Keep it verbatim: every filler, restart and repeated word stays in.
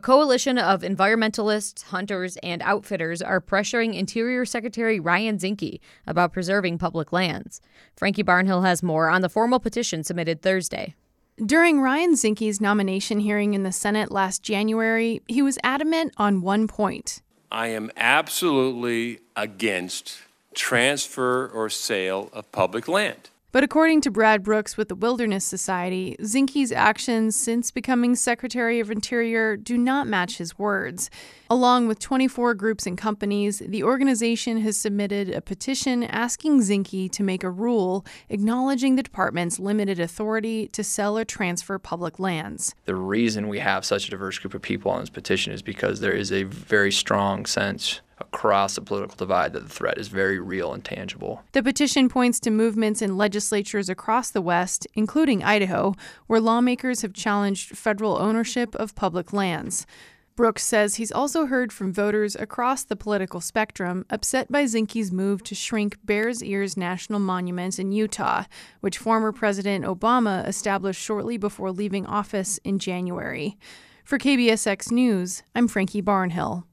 coalition of environmentalists, hunters, and outfitters are pressuring Interior Secretary Ryan Zinke about preserving public lands. Frankie Barnhill has more on the formal petition submitted Thursday. During Ryan Zinke's nomination hearing in the Senate last January, he was adamant on one point. I am absolutely against transfer or sale of public land. But according to Brad Brooks with the Wilderness Society, Zinke's actions since becoming Secretary of Interior do not match his words. Along with twenty-four groups and companies, the organization has submitted a petition asking Zinke to make a rule acknowledging the department's limited authority to sell or transfer public lands. The reason we have such a diverse group of people on this petition is because there is a very strong sense across the political divide that the threat is very real and tangible. The petition points to movements in legislatures across the West, including Idaho, where lawmakers have challenged federal ownership of public lands. Brooks says he's also heard from voters across the political spectrum upset by Zinke's move to shrink Bears Ears National Monument in Utah, which former President Obama established shortly before leaving office in January. For K B S X News, I'm Frankie Barnhill.